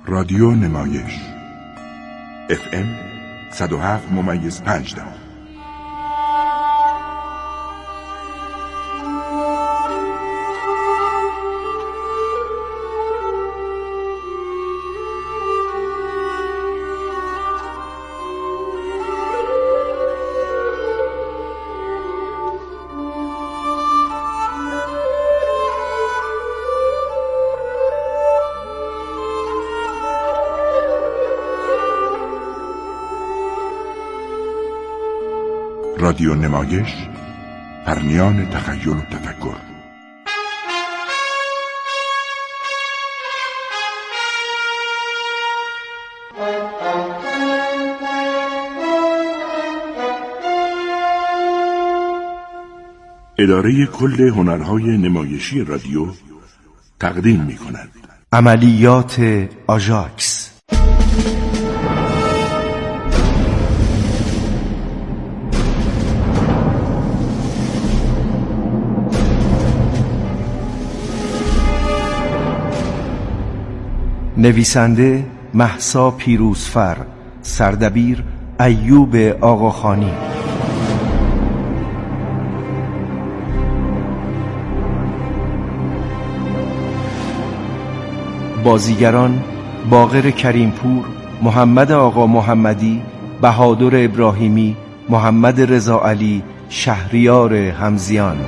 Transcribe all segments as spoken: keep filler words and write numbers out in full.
رادیو نمایش اف ام صد و هفت ممیز پنج دهم. رادیو نمایش، پرنیان تخیل و تفکر. اداره کل هنرهای نمایشی رادیو تقدیم می کند عملیات آژاکس. نویسنده مهسا پیروزفر، سردبیر ایوب آقاخانی. بازیگران: باقر کریمپور، محمد آقا محمدی، بهادر ابراهیمی، محمد رضا علی، شهریار همزیان.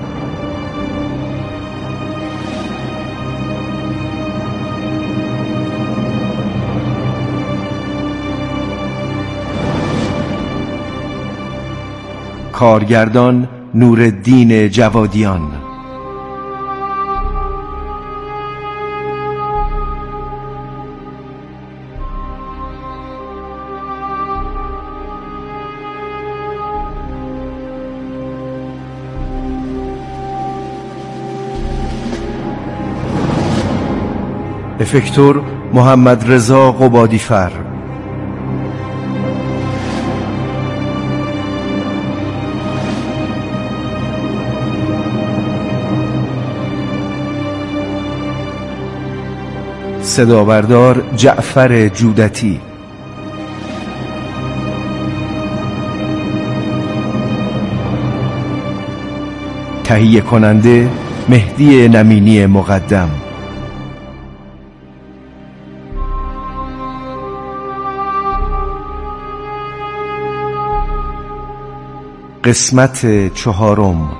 کارگردان: نورالدین جوادیان. افکتور: محمد رضا قبادیفر. صدابردار: جعفر جودتی. تهیه کننده: مهدی نمینی مقدم. قسمت چهارم.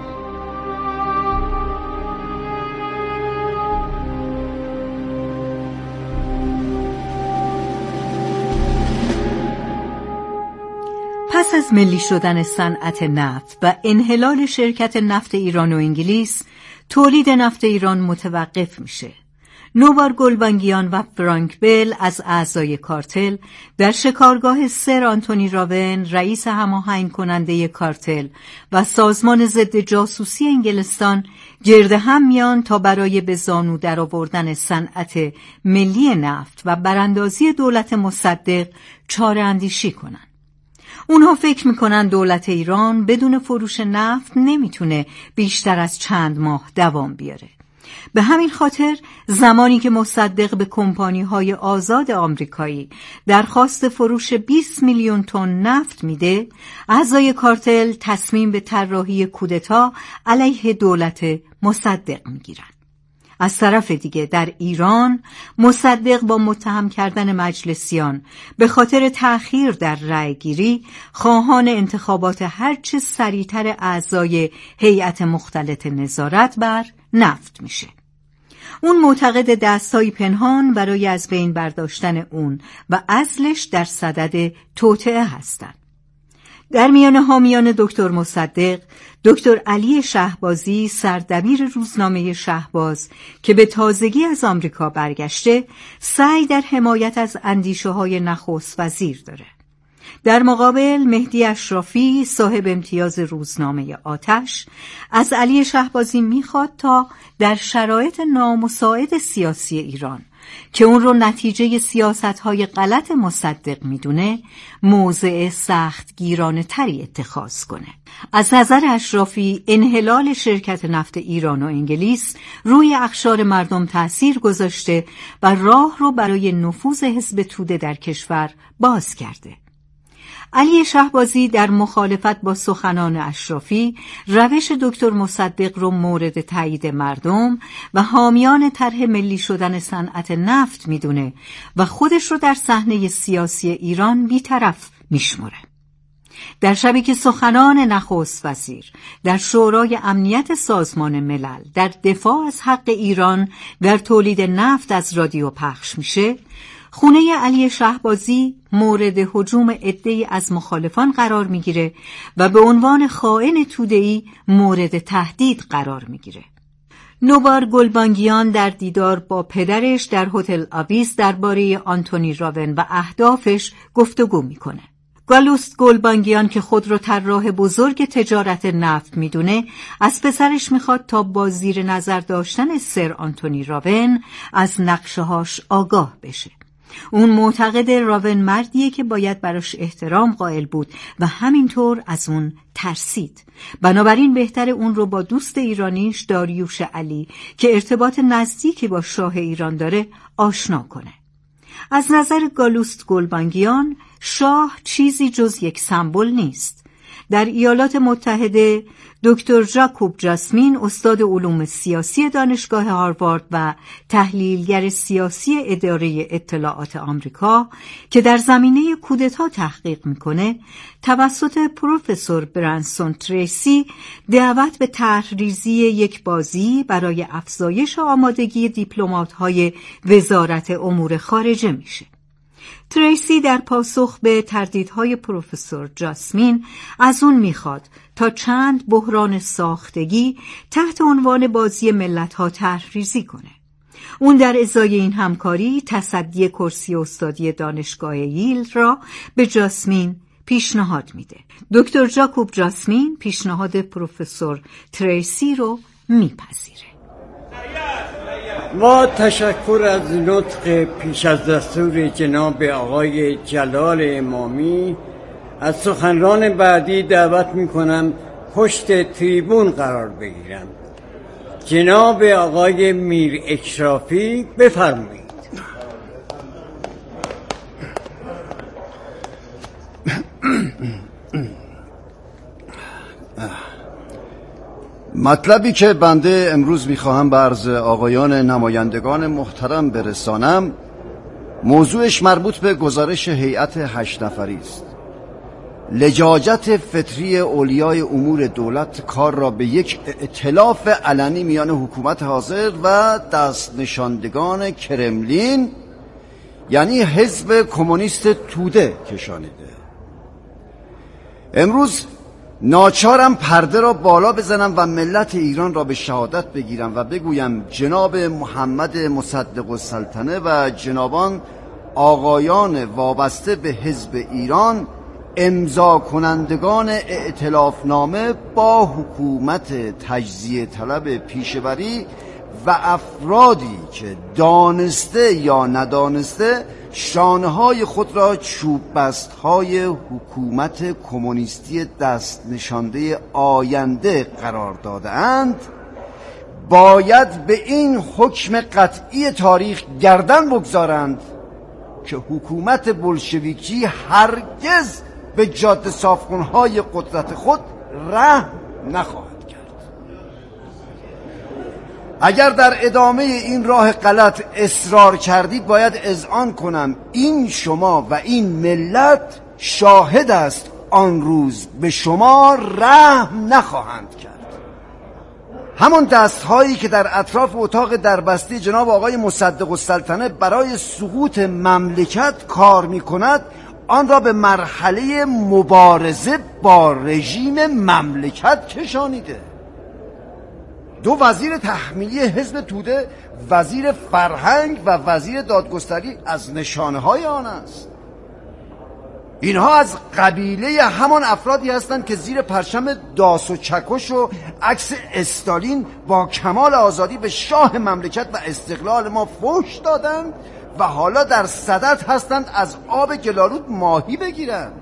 پس از ملی شدن صنعت نفت و انحلال شرکت نفت ایران و انگلیس، تولید نفت ایران متوقف میشه. نوبار گلبانگیان و فرانک بل از اعضای کارتل در شکارگاه سر آنتونی راون، رئیس هماهنگ کننده کارتل و سازمان ضد جاسوسی انگلستان، گرد هم میان تا برای به زانو درآوردن صنعت ملی نفت و براندازی دولت مصدق چاره اندیشی کنن. اونها فکر میکنن دولت ایران بدون فروش نفت نمیتونه بیشتر از چند ماه دوام بیاره. به همین خاطر زمانی که مصدق به کمپانی‌های آزاد آمریکایی درخواست فروش بیست میلیون تن نفت میده، اعضای کارتل تصمیم به طراحی کودتا علیه دولت مصدق میگیرن. از طرف دیگه در ایران مصدق با متهم کردن مجلسیان به خاطر تأخیر در رأیگیری خواهان انتخابات هرچه سریعتر اعضای هیئت مختلط نظارت بر نفت میشه. اون معتقد دستای پنهان برای از بین برداشتن اون و عزلش در صدد توطئه هستن. در میان حامیان دکتر مصدق، دکتر علی شهبازی، سردبیر روزنامه شهباز که به تازگی از آمریکا برگشته، سعی در حمایت از اندیشه‌های نخست وزیر داره. در مقابل مهدی اشرافی، صاحب امتیاز روزنامه آتش، از علی شهبازی میخواد تا در شرایط نامساعد سیاسی ایران که اون رو نتیجه سیاست‌های غلط مصدق میدونه، موضع سخت گیرانه تری اتخاذ کنه. از نظر اشرافی انحلال شرکت نفت ایران و انگلیس روی اقشار مردم تأثیر گذاشته و راه رو برای نفوذ حزب توده در کشور باز کرده. علی شهبازی در مخالفت با سخنان اشرافی روش دکتر مصدق رو مورد تایید مردم و حامیان طرح ملی شدن صنعت نفت میدونه و خودش رو در صحنه سیاسی ایران بی‌طرف میشمره. در شبی که سخنان نخست وزیر در شورای امنیت سازمان ملل در دفاع از حق ایران در تولید نفت از رادیو پخش میشه، خونه علی شهبازی مورد هجوم عده‌ای از مخالفان قرار میگیره و به عنوان خائن توده‌ای مورد تهدید قرار میگیره. نوبار گلبانگیان در دیدار با پدرش در هتل آویس درباره آنتونی راون و اهدافش گفتگو میکنه. گالوست گلبانگیان که خود رو طراح بزرگ تجارت نفت میدونه، از پسرش میخواد تا با زیر نظر داشتن سر آنتونی راون از نقشه‌هاش آگاه بشه. اون معتقد راون مردیه که باید براش احترام قائل بود و همینطور از اون ترسید. بنابراین بهتر اون رو با دوست ایرانیش داریوش علی که ارتباط نزدیکی با شاه ایران داره آشنا کنه. از نظر گالوست گلبانگیان شاه چیزی جز یک سمبل نیست. در ایالات متحده دکتر ژاکوب جاسمین، استاد علوم سیاسی دانشگاه هاروارد و تحلیلگر سیاسی اداره اطلاعات آمریکا که در زمینه کودتا تحقیق میکنه، توسط پروفسور برانسون تریسی دعوت به طرح‌ریزی یک بازی برای افزایش آمادگی دیپلمات‌های وزارت امور خارجه میشه. تریسی در پاسخ به تردیدهای پروفسور جاسمین از اون میخواد تا چند بحران ساختگی تحت عنوان بازی ملت‌ها طرح‌ریزی کنه. اون در ازای این همکاری تصدی کرسی استادی دانشگاه ییل را به جاسمین پیشنهاد میده. دکتر ژاکوب جاسمین پیشنهاد پروفسور تریسی رو میپذیره. ما تشکر از نطق پیش از دستور جناب آقای جلال امامی. از سخنران بعدی دعوت میکنم پشت تریبون قرار بگیرم. جناب آقای میر اشرافی بفرمایید. مطلبی که بنده امروز میخواهم به عرض آقایان نمایندگان محترم برسانم، موضوعش مربوط به گزارش هیئت هشت نفری است. لجاجت فطری اولیای امور دولت کار را به یک ائتلاف علنی میان حکومت حاضر و دست نشاندگان کرملین یعنی حزب کمونیست توده کشانیده. امروز ناچارم پرده را بالا بزنم و ملت ایران را به شهادت بگیرم و بگویم جناب محمد مصدق السلطنه و جنابان آقایان وابسته به حزب ایران امضا کنندگان ائتلافنامه با حکومت تجزیه طلب پیشوری و افرادی که دانسته یا ندانسته شانه‌های خود را چوب بست‌های حکومت کمونیستی دست نشانده آینده قرار داده‌اند، باید به این حکم قطعی تاریخ گردن بگذارند که حکومت بلشویکی هرگز به جاده صافخون‌های قدرت خود رحم نخواهد کرد. اگر در ادامه این راه غلط اصرار کردید باید اذعان کنم این شما و این ملت شاهد است آن روز به شما رحم نخواهند کرد. همون دستهایی که در اطراف اتاق دربسته جناب آقای مصدق السلطنه برای سقوط مملکت کار می کند، آن را به مرحله مبارزه با رژیم مملکت کشانیده. دو وزیر تحمیلی حزب توده، وزیر فرهنگ و وزیر دادگستری از نشانه های آن است. اینها از قبیله همان افرادی هستند که زیر پرچم داس و چکش و عکس استالین با کمال آزادی به شاه مملکت و استقلال ما فحش دادند و حالا در صدد هستند از آب گلالود ماهی بگیرند.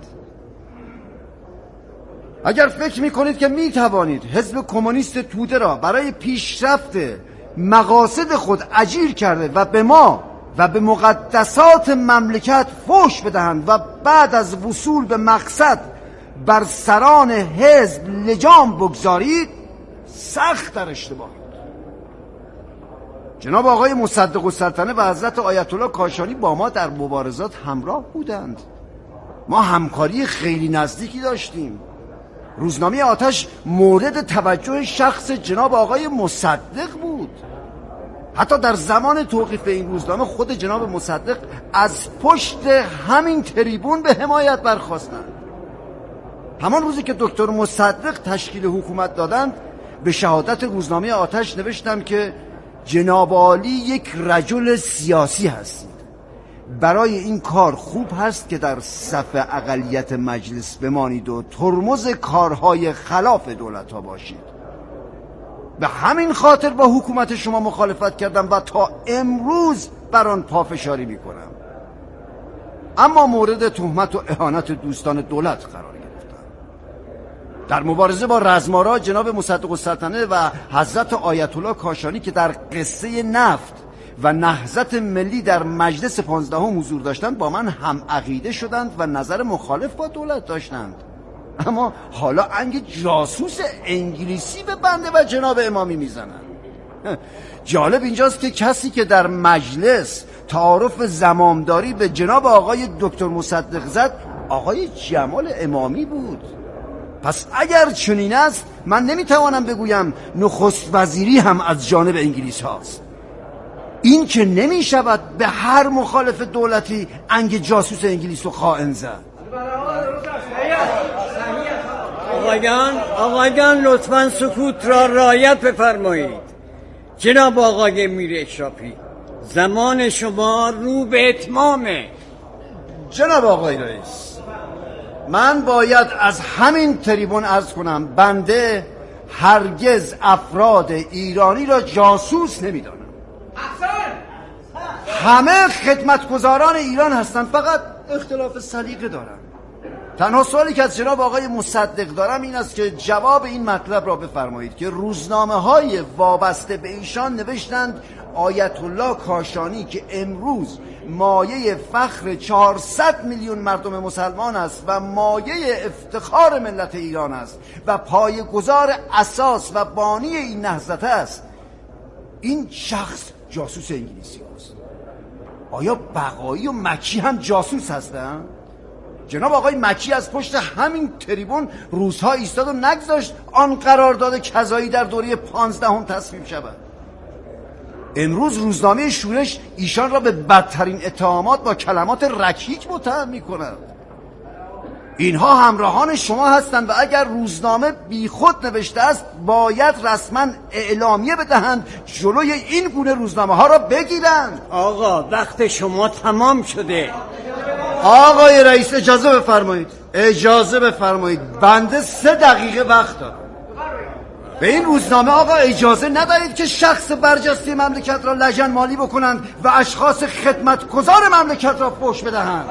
اگر فکر میکنید که میتوانید حزب کمونیست توده را برای پیشرفت مقاصد خود اجیر کرده و به ما و به مقدسات مملکت فحش بدهند و بعد از وصول به مقصد بر سران حزب لجام بگذارید، سخت در اشتباه. جناب آقای مصدق السلطنه و حضرت آیت الله کاشانی با ما در مبارزات همراه بودند. ما همکاری خیلی نزدیکی داشتیم. روزنامه آتش مورد توجه شخص جناب آقای مصدق بود. حتی در زمان توقیف این روزنامه خود جناب مصدق از پشت همین تریبون به حمایت برخاستند. همان روزی که دکتر مصدق تشکیل حکومت دادند، به شهادت روزنامه آتش نوشتم که جناب عالی یک رجل سیاسی هستید. برای این کار خوب هست که در صف اقلیت مجلس بمانید و ترمز کارهای خلاف دولت ها باشید. به همین خاطر با حکومت شما مخالفت کردم و تا امروز بر آن پافشاری میکنم. اما مورد تهمت و اهانت دوستان دولت قرار گرفتم. در مبارزه با رزمارا جناب مصدق السلطنه و حضرت آیت الله کاشانی که در قصه نفت و نهضت ملی در مجلس پانزدهم حضور داشتند، با من هم عقیده شدند و نظر مخالف با دولت داشتند. اما حالا انگ جاسوس انگلیسی به بنده و جناب امامی میزنند. جالب اینجاست که کسی که در مجلس تعارف زمامداری به جناب آقای دکتر مصدق زد، آقای جمال امامی بود. پس اگر چنین است، من نمیتوانم بگویم نخست وزیری هم از جانب انگلیس هاست. این که نمیشود به هر مخالف دولتی انگ جاسوس انگلیس رو خائن زد. آقایان آقایان لطفاً سکوت را رعایت بفرمایید. جناب آقای میر اشرافی، زمان شما رو به اتمامه. جناب آقای رئیس، من باید از همین تریبون عرض کنم بنده هرگز افراد ایرانی را جاسوس نمیدانم. همه خدمتگزاران ایران هستند، فقط اختلاف سلیقه دارن. تنها سوالی که از جناب آقای مصدق دارم این است که جواب این مطلب را بفرمایید که روزنامه های وابسته به ایشان نوشتند آیت الله کاشانی که امروز مایه فخر چهارصد میلیون مردم مسلمان است و مایه افتخار ملت ایران است و پایه‌گذار اساس و بانی این نهضت است، این شخص جاسوس انگلیسی است. آیا بقایی و مکی هم جاسوس هستند؟ جناب آقای مکی از پشت همین تریبون روزها ایستاد و نگذاشت آن قرارداد کذایی در دوره پانزدهم تصویب شود. امروز روزنامه شورش ایشان را به بدترین اتهامات با کلمات رکیک متهم می‌کند. اینها همراهان شما هستند و اگر روزنامه بی خود نوشته است باید رسما اعلامیه بدهند جلوی این گونه روزنامه ها را بگیرند. آقا وقت شما تمام شده. آقای رئیس اجازه بفرمایید اجازه بفرمایید بنده سه دقیقه وقت دارم. به این روزنامه آقا اجازه ندارید که شخص برجسته مملکت را لجن مالی بکنند و اشخاص خدمتگزار مملکت را فحش بدهند.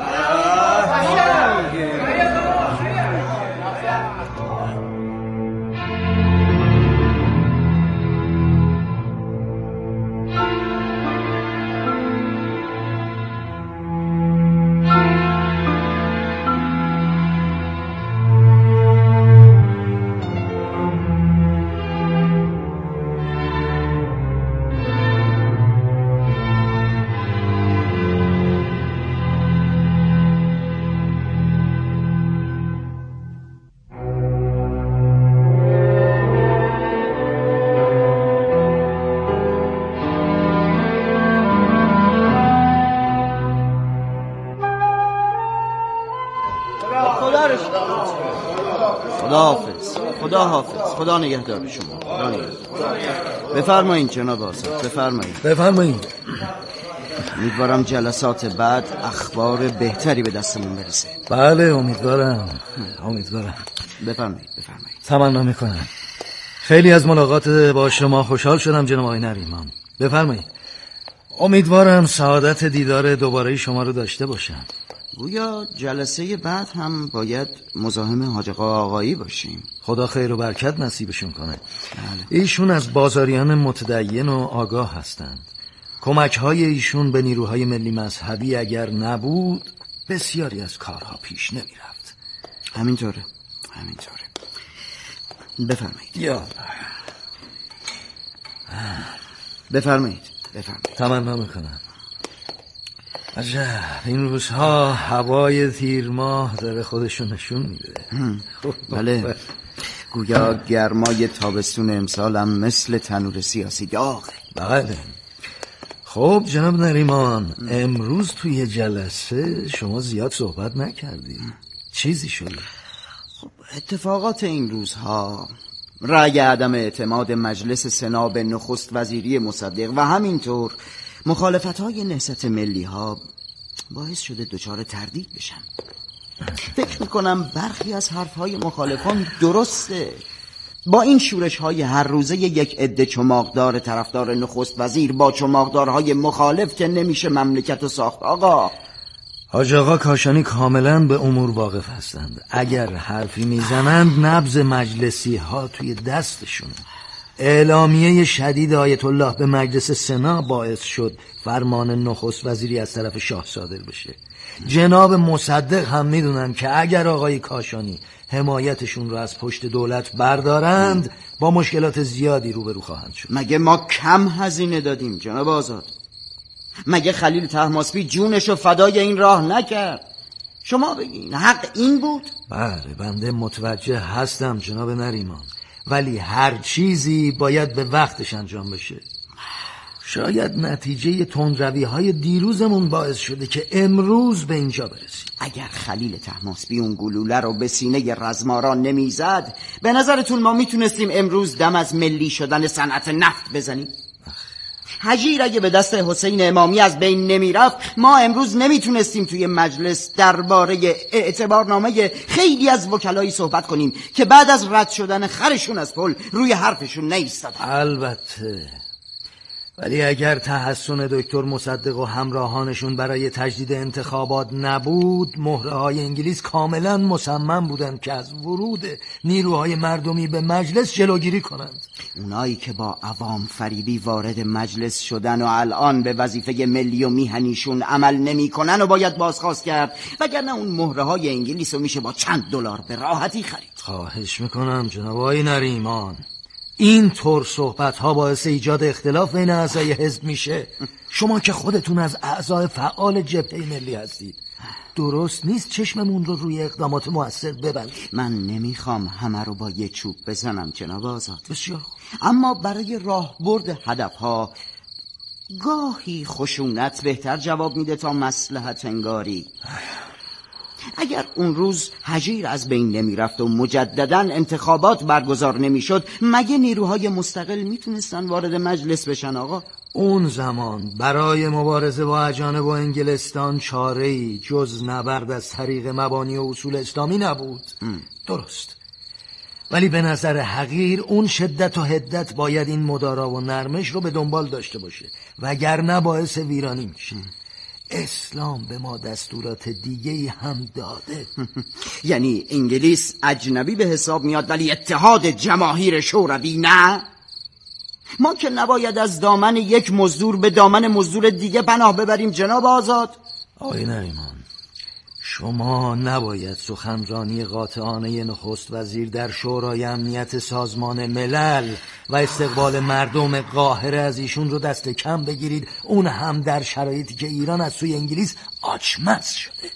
خدا حافظ خدا حافظ خدا نگهدار شما. خدا نگهدار. بفرمایید جناب آصف، بفرمایید بفرمایید. امیدوارم جلسات بعد اخبار بهتری به دستمون برسه. بله امیدوارم امیدوارم بفرمایید بفرمایید. تمنا میکنم. خیلی از ملاقات با شما خوشحال شدم جناب آقای نریمان. بفرمایید. امیدوارم سعادت دیدار دوباره شما رو داشته باشم. گویا جلسه بعد هم باید مزاحم حاج آقایی باشیم. خدا خیر و برکت نصیبشون کنه. بله. ایشون از بازاریان متدین و آگاه هستند. کمک‌های ایشون به نیروهای ملی مذهبی اگر نبود بسیاری از کارها پیش نمی‌رفت. همینطوره همینطوره. بفرمایید. یا بفرمایید بفرمایید. تمنا میکنم. عجب این روزها هوای تیر ماه داره خودشون نشون میده. بله گویا گرمای تابستون امسال هم مثل تنور سیاسی داغه. بله. خب جناب نریمان، امروز توی جلسه شما زیاد صحبت نکردی. چیزی شده؟ خب اتفاقات این روزها، رأی عدم اعتماد مجلس سنا به نخست وزیری مصدق و همینطور مخالفت‌های نهضت ملی ها باعث شده دچار تردید بشم. فکر میکنم برخی از حرفهای مخالفان درسته. با این شورش‌های هر روزه یک عده چماقدار طرفدار نخست وزیر با چماقدارهای مخالف که نمیشه مملکت و ساخت. آقا حاج آقا کاشانی کاملا به امور واقف هستند. اگر حرفی میزنند نبض مجلسی ها توی دستشونه. اعلامیه شدید آیت الله به مجلس سنا باعث شد فرمان نخست وزیری از طرف شاه صادر بشه. جناب مصدق هم میدونن که اگر آقای کاشانی حمایتشون رو از پشت دولت بردارند با مشکلات زیادی روبرو خواهند شد. مگه ما کم هزینه دادیم جناب آزاد؟ مگه خلیل طهماسبی جونشو فدای این راه نکرد؟ شما بگین حق این بود؟ بله بنده متوجه هستم جناب نریمان، ولی هر چیزی باید به وقتش انجام بشه. شاید نتیجه تندروی‌های دیروزمون باعث شده که امروز به اینجا برسیم. اگر خلیل طهماسبی اون گلوله رو به سینه رزماران نمیزد، به نظرتون ما میتونستیم امروز دم از ملی شدن صنعت نفت بزنیم؟ هجیر اگه به دست حسین امامی از بین نمیرفت، ما امروز نمیتونستیم توی مجلس درباره اعتبارنامه خیلی از وکلایی صحبت کنیم که بعد از رد شدن خرشون از پل روی حرفشون نایستادن. البته، ولی اگر تحسن دکتر مصدق و همراهانشون برای تجدید انتخابات نبود، مهره‌های انگلیس کاملا مصمم بودند که از ورود نیروهای مردمی به مجلس جلوگیری کنند. اونایی که با عوام فریبی وارد مجلس شدن و الان به وظیفه ملی و میهنیشون عمل نمی کنن و باید بازخواست کرد، وگرنه اون مهره‌های انگلیس رو میشه با چند دلار به راحتی خرید. خواهش میکنم جناب آقای نریمان، این طور صحبت ها باعث ایجاد اختلاف بین اعضای حزب میشه. شما که خودتون از اعضای فعال جبهه ملی هستید، درست نیست چشممون رو روی اقدامات مؤثر ببندید. من نمیخوام همه رو با یه چوب بزنم جناب آزاد. بسیار، اما برای راهبرد هدفها گاهی خشونت بهتر جواب میده تا مصلحت انگاری. اگر اون روز هجیر از بین نمی رفت و مجددا انتخابات برگزار نمی شد، مگه نیروهای مستقل میتونستن وارد مجلس بشن آقا؟ اون زمان برای مبارزه با اجانب و انگلستان چاره‌ای جز نبرد از طریق مبانی و اصول اسلامی نبود. ام. درست، ولی به نظر حقیر اون شدت و حدت باید این مدارا و نرمش رو به دنبال داشته باشه، وگرنه باعث ویرانی میشه. ام. اسلام به ما دستورات دیگه‌ای هم داده. یعنی انگلیس اجنبی به حساب میاد ولی اتحاد جماهیر شوروی نه؟ ما که نباید از دامن یک مزدور به دامن مزدور دیگه پناه ببریم جناب آزاد. آقای نریمان، شما نباید سخنرانی قاطعانه نخست وزیر در شورای امنیت سازمان ملل و استقبال مردم قاهره از ایشون رو دست کم بگیرید، اون هم در شرایطی که ایران از سوی انگلیس آچمز شده.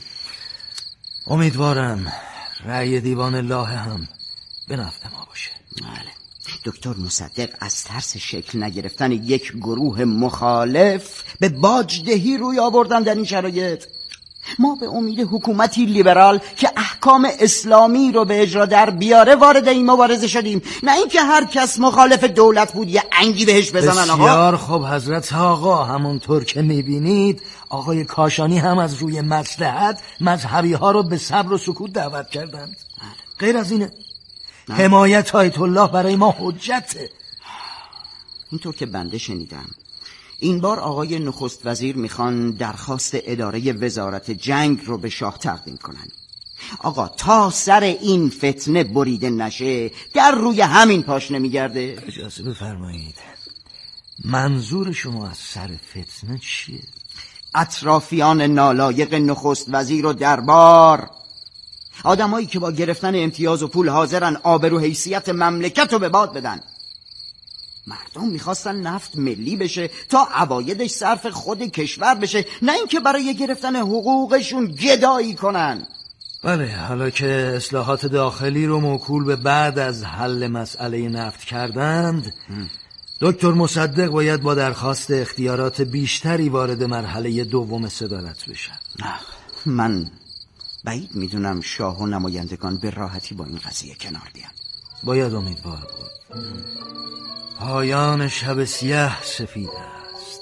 امیدوارم رأی دیوان الله هم به نفع ما باشه. بله، دکتر مصدق از ترس شکل نگرفتن یک گروه مخالف به باجدهی روی آوردن در این شرایط. ما به امید حکومتی لیبرال که احکام اسلامی رو به اجرا در بیاره وارد این مبارزه شدیم، نه اینکه هر کس مخالف دولت بود یه انگی بهش بزنن. آقا بسیار خوب حضرت آقا، همونطور که میبینید آقای کاشانی هم از روی مصلحت مذهبی ها رو به صبر و سکوت دعوت کردند. غیر از اینه نه. حمایت آیت الله برای ما حجته. اینطور که بنده شنیدم این بار آقای نخست وزیر میخوان درخواست اداره وزارت جنگ رو به شاه تقدیم کنن. آقا تا سر این فتنه بریده نشه در روی همین پاشنه میگرده. اجازه بفرمایید، منظور شما از سر فتنه چیه؟ اطرافیان نالایق نخست وزیر و دربار، آدمایی که با گرفتن امتیاز و پول حاضرن آبرو حیثیت مملکت رو به باد بدن. مردم میخواستن نفت ملی بشه تا عوایدش صرف خود کشور بشه، نه اینکه برای گرفتن حقوقشون گدایی کنن. بله، حالا که اصلاحات داخلی رو موکول به بعد از حل مسئله نفت کردند، دکتر مصدق باید با درخواست اختیارات بیشتری وارد مرحله دوم صدارت بشن. من بعید میدونم شاه و نمایندگان به راحتی با این قضیه کنار بیان. باید امیدوار بود. پایان شب سیاه سفید است.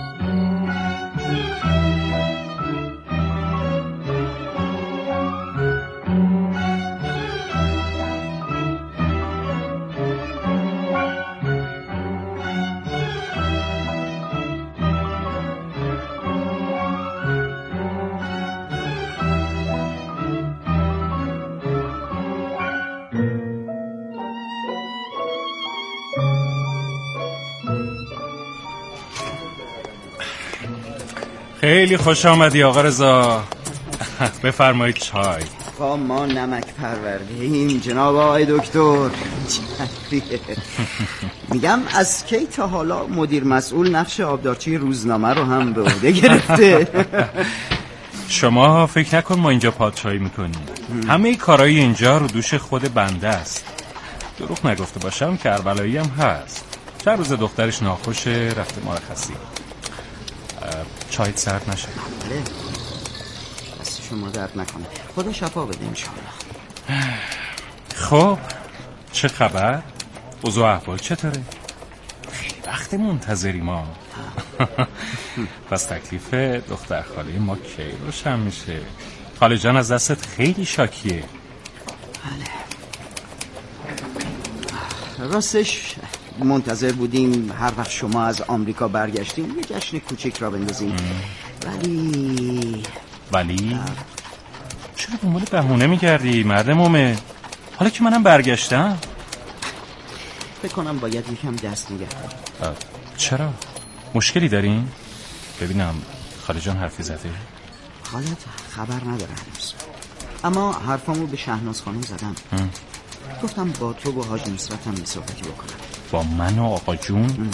خیلی خوش آمدی آقا رضا. بفرمایید چای. آقا ما نمک پروردیم جناب آقای دکتر. میگم از کی تا حالا مدیر مسئول نقش آبدارچی روزنامه رو هم به عهده گرفته؟ شما فکر نکن ما اینجا پادشاهی میکنیم. همه کارهای اینجا رو دوش خود بنده است. دروغ نگفته باشم کربلایی هم هست. چند روز دخترش ناخوشه رفته مرخصی. چایت سرد نشه. بله دست شما درد نکنه، خدا شفا بده انشاءالله. خب چه خبر؟ اوضاع احوال چطوره؟ خیلی وقت منتظری ما. پس تکلیف دختر خاله ما کی روشن میشه؟ خاله جان از دستت خیلی شاکیه. بله راستش منتظر بودیم هر وقت شما از آمریکا برگشتیم یه جشن کوچیک را بندازیم. ولی ولی چرا دنبال بهونه میگردی مرد مومن؟ حالا که منم برگشتم فکر کنم باید یکم دست نگه. چرا؟ مشکلی دارین؟ ببینم خاله جان حرفی زده؟ خالت خبر نداره هنوز، اما حرفامو به شهناز خانم زدم. ام. گفتم با تو و حاج نصرت هم صحبتی بکنم. با من و آقا جون؟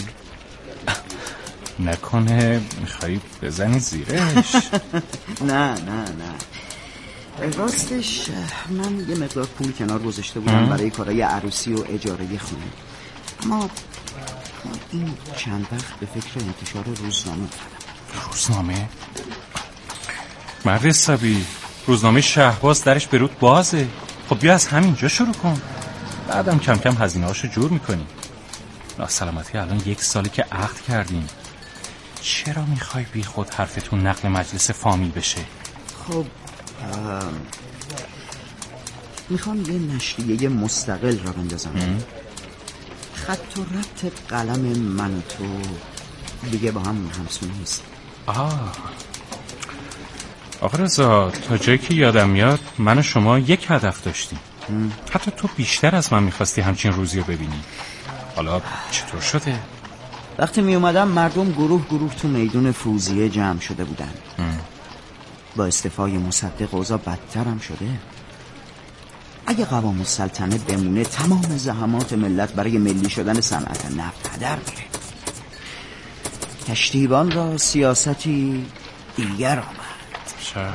نکنه میخوایی بزنی زیرش؟ نه نه نه راستش من یه مقدار پول کنار گذاشته بودم برای کارهای عروسی و اجاره خونه، اما این چند وقت به فکر انتشار روزنامه افتادم. روزنامه؟ مرد حسابی روزنامه شهباز درش به رود بازه. خب بیا از همینجا شروع کن، بعدم کم کم هزینه هاشو جور میکنیم. ناسلامتی الان یک ساله که عقد کردیم، چرا میخوای بی خود حرفتون نقل مجلس فامیل بشه؟ خب میخوام یه نشریه مستقل را بندازم. خط و ربط قلم من و تو دیگه با هم همسون نیست. آه آقا رضا، تا جایی که یادم میاد من و شما یک هدف داشتیم. ام. حتی تو بیشتر از من میخواستی همچین روزی رو ببینی. حالا چطور شده؟ وقتی می اومدم مردم گروه گروه تو میدون فروزیه جمع شده بودن. ام. با استعفای مصدق اوضاع بدتر هم شده. اگه قوام السلطنه بمونه تمام زحمات ملت برای ملی شدن صنعت نفت هدر میره. کشتیبان را سیاستی دیگر آمد. چرا؟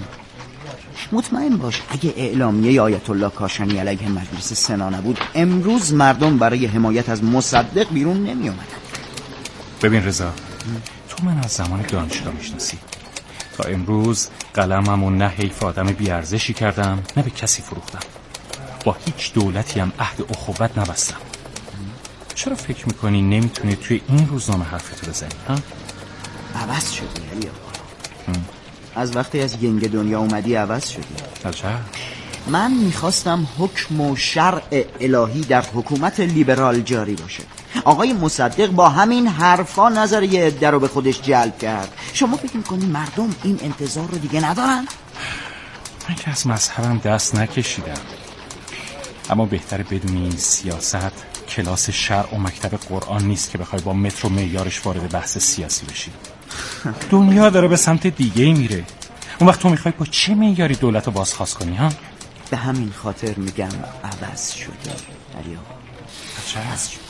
مطمئن باش اگه اعلامیه آیت الله کاشانی علیه مجلس سنا نبود امروز مردم برای حمایت از مصدق بیرون نمی اومدن. ببین رضا، تو من از زمان دانشگاه میشناسی. تا امروز قلممو نه حیف آدم بیارزشی کردم نه به کسی فروختم. با هیچ دولتی هم عهد اخوت نبستم. چرا فکر میکنی نمیتونی توی این روزنامه حرفتو بزنی ها؟ عوض شدی علی آقا. از وقتی از گنگ دنیا اومدی عوض شدی. عجب. من میخواستم حکم و شرع الهی در حکومت لیبرال جاری باشه. آقای مصدق با همین حرفا نظر یه عده رو به خودش جلب کرد. شما فکر میکنی مردم این انتظار رو دیگه ندارن؟ من که از مذهبم دست نکشیدم، اما بهتره بدونی سیاست کلاس شرع و مکتب قرآن نیست که بخوای با متر و معیارش وارد بحث سیاسی بشی. دنیا داره به سمت دیگه میره. اون وقت تو میخوای با چه معیاری دولت رو بازخواست کنی ها؟ به همین خاطر میگم عوض شده علی آقا. عوض شد.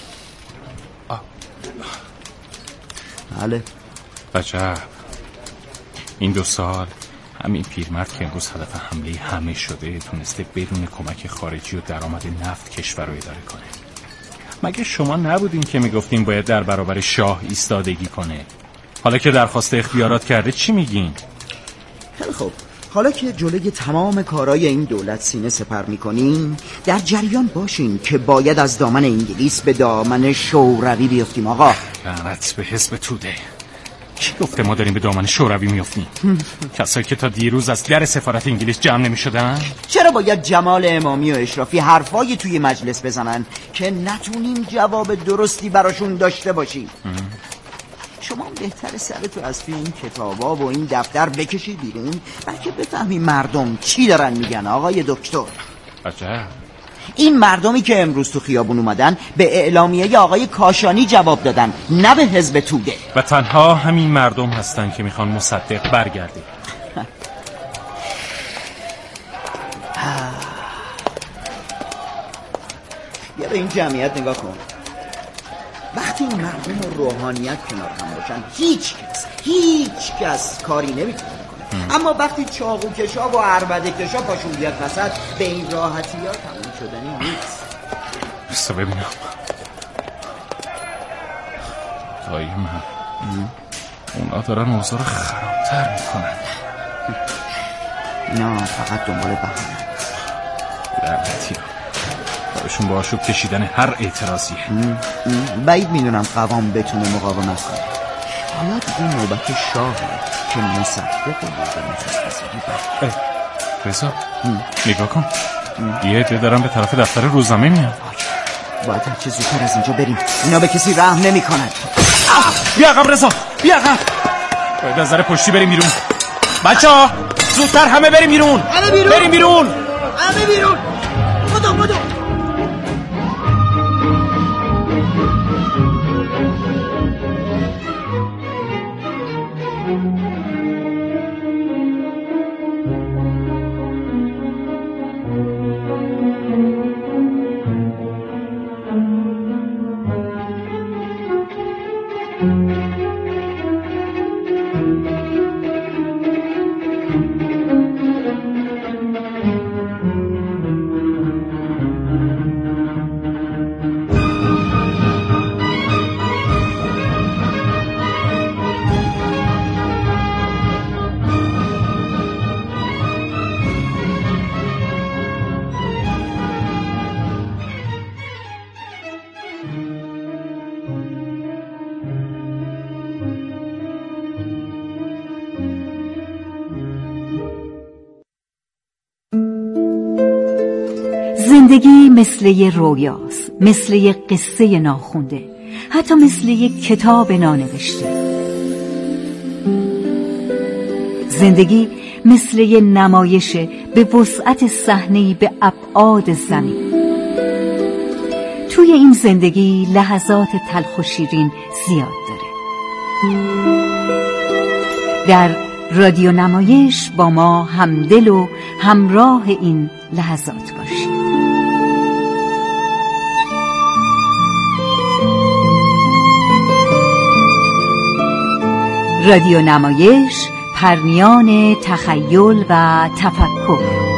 بله. عجب. این دو سال همین پیرمرد که امروز هدف حمله همه شده تونسته بدون کمک خارجی و درآمد نفت کشور رو اداره کنه. مگه شما نبودین که میگفتین باید در برابر شاه ایستادگی کنه؟ حالا که درخواست اختیارات کرده چی میگین؟ خیلی خوب. حالا که جلوی تمام کارهای این دولت سینه سپر میکنین، در جریان باشین که باید از دامن انگلیس به دامن شوروی بیفتیم آقا. لعنت به حزب توده. کی گفته ما داریم به دامن شوروی میفتیم؟ کسایی که تا دیروز از در سفارت انگلیس جمع نمیشدن؟ چرا باید جمال امامی و اشرافی حرفایی توی مجلس بزنن که نتونین جواب درستی براشون داشته باشین؟ شما بهتره سرتو از توی این کتابا و این دفتر بکشی بیرون، بلکه بفهمی مردم چی دارن میگن آقای دکتر. عجب. این مردمی که امروز تو خیابون اومدن به اعلامیه آقای کاشانی جواب دادن، نه به حزب توده. و تنها همین مردم هستن که میخوان مصدق برگرده. بیا به این جمعیت نگاه کن. وقتی این مردم و روحانیت کنار هم باشن هیچ کس هیچ کس کاری نمیتونه کنه. اما وقتی چاقو کشا و عربده کشا پاشون بیاد وسط، به این راحتی ها تموم شدنی نیست. بسته ببینم دایی من اونا دارن اوضاع رو خرابتر میکنن. اینا فقط دنبال بهانه. لعنتی ها کارشون با آشوب کشیدن هر اعتراضیه. بعید میدونم قوام بتونه مقاومت کنه. حالا دیگه نوبت شاهه که مصدق رو به نخست وزیری بر. رضا نگاه کن، یه عده دارن به طرف دفتر روزنامه میان. باید هر چه زودتر از اینجا بریم. اینا به کسی رحم نمی کنن. بیا عقب رضا، بیا عقب. باید از در پشتی بریم بیرون. بچه ها زودتر همه بریم بیرون. همه بیرون. بریم بیرون. همه بیرون. بدو بدو. زندگی مثل یه رویاست، مثل یه قصه ناخونده، حتی مثل یه کتاب نانوشته. زندگی مثل یه نمایشه به وسعت صحنه‌ای به ابعاد زمین. توی این زندگی لحظات تلخ و شیرین زیاد داره. در رادیو نمایش با ما همدل و همراه این لحظات باشید. رادیو نمایش، پرمیان تخیل و تفکر.